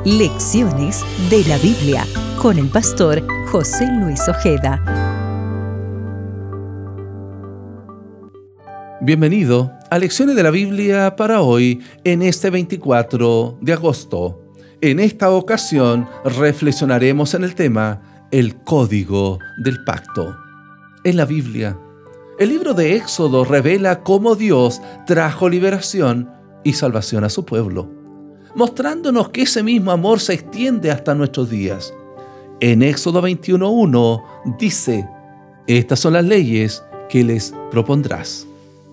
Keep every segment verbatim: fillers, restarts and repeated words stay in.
Lecciones de la Biblia con el pastor José Luis Ojeda. Bienvenido a Lecciones de la Biblia para hoy, en este veinticuatro de agosto. En esta ocasión reflexionaremos en el tema El Código del Pacto. En la Biblia, el libro de Éxodo revela cómo Dios trajo liberación y salvación a su pueblo, mostrándonos que ese mismo amor se extiende hasta nuestros días. En Éxodo veintiuno uno dice: estas son las leyes que les propondrás.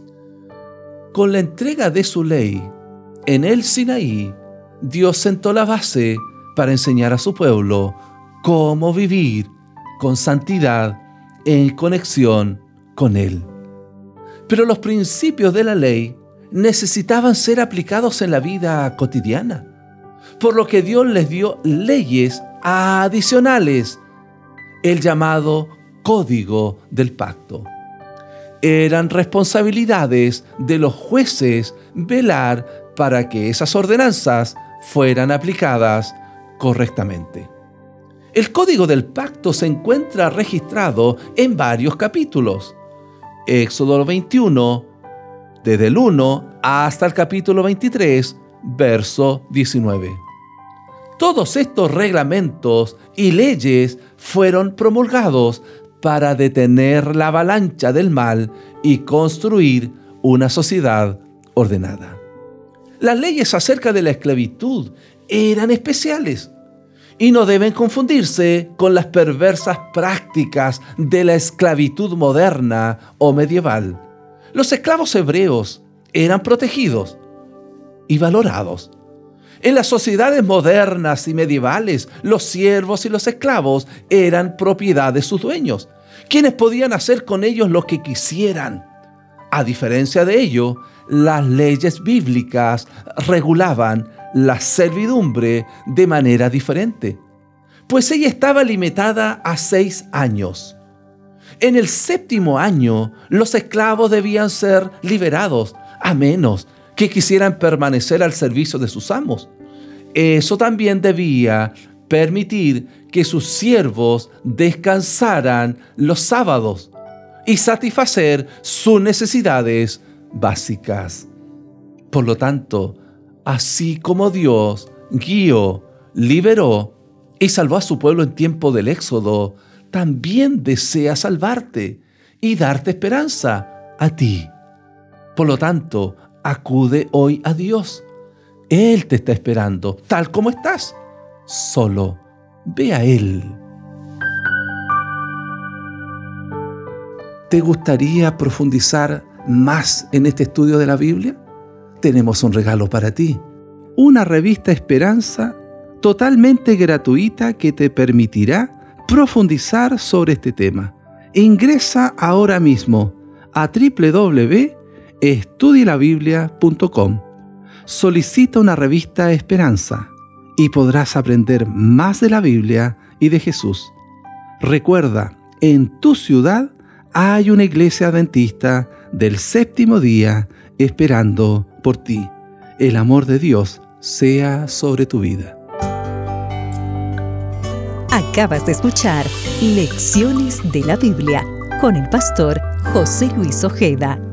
Con la entrega de su ley en el Sinaí, Dios sentó la base para enseñar a su pueblo cómo vivir con santidad en conexión con Él. Pero los principios de la ley necesitaban ser aplicados en la vida cotidiana, por lo que Dios les dio leyes adicionales, el llamado Código del Pacto. Eran responsabilidades de los jueces velar para que esas ordenanzas fueran aplicadas correctamente. El Código del Pacto se encuentra registrado en varios capítulos. Éxodo veintiuno, desde el uno hasta el capítulo veintitrés, verso diecinueve. Todos estos reglamentos y leyes fueron promulgados para detener la avalancha del mal y construir una sociedad ordenada. Las leyes acerca de la esclavitud eran especiales y no deben confundirse con las perversas prácticas de la esclavitud moderna o medieval. Los esclavos hebreos eran protegidos y valorados. En las sociedades modernas y medievales, los siervos y los esclavos eran propiedad de sus dueños, quienes podían hacer con ellos lo que quisieran. A diferencia de ello, las leyes bíblicas regulaban la servidumbre de manera diferente, pues ella estaba limitada a seis años. En el séptimo año, los esclavos debían ser liberados, a menos que quisieran permanecer al servicio de sus amos. Eso también debía permitir que sus siervos descansaran los sábados y satisfacer sus necesidades básicas. Por lo tanto, así como Dios guió, liberó y salvó a su pueblo en tiempo del Éxodo, también desea salvarte y darte esperanza a ti. Por lo tanto, acude hoy a Dios. Él te está esperando, tal como estás. Solo ve a Él. ¿Te gustaría profundizar más en este estudio de la Biblia? Tenemos un regalo para ti. Una revista Esperanza totalmente gratuita que te permitirá profundizar sobre este tema. Ingresa ahora mismo a doble u doble u doble u punto estudie la biblia punto com. Solicita una revista Esperanza y podrás aprender más de la Biblia y de Jesús. Recuerda, en tu ciudad hay una iglesia adventista del séptimo día esperando por ti. El amor de Dios sea sobre tu vida. Acabas de escuchar Lecciones de la Biblia con el pastor José Luis Ojeda.